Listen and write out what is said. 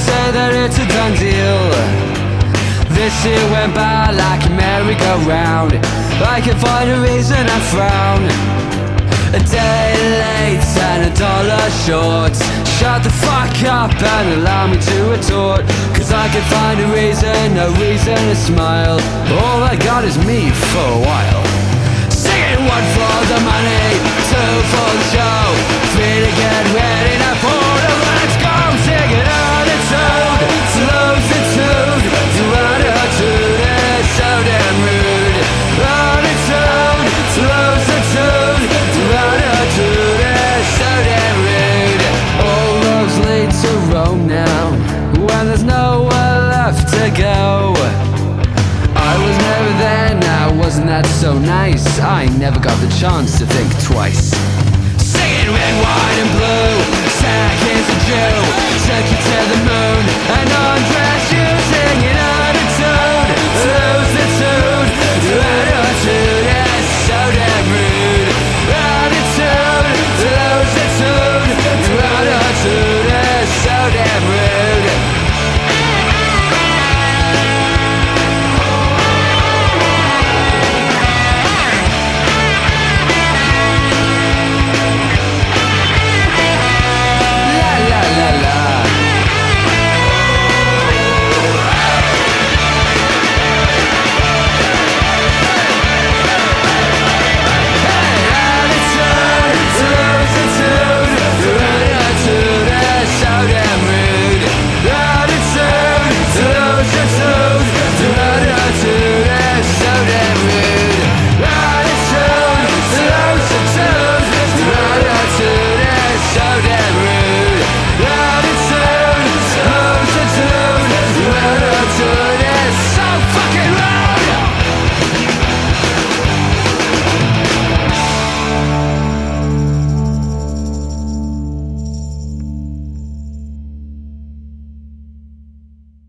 say that it's a done deal. This year went by like a merry-go-round. I can find a reason I frown. A day late and $1 short. Shut the fuck up and allow me to retort. Cause I can find a reason, no reason to smile. All I got is me for a while. Singing 1 for the money, 2 for the show, 3 to get ready, now 4 to let's go. Singing attitude, solicitude, to attitude, it's so damn rude. Attitude, solicitude, to attitude, it's so damn rude. All roads lead to Rome now, when there's nowhere left to go. I was never there now, wasn't that so nice? I never got the chance to think twice. Singing red, white and blue, Zach is a Jew, took you to the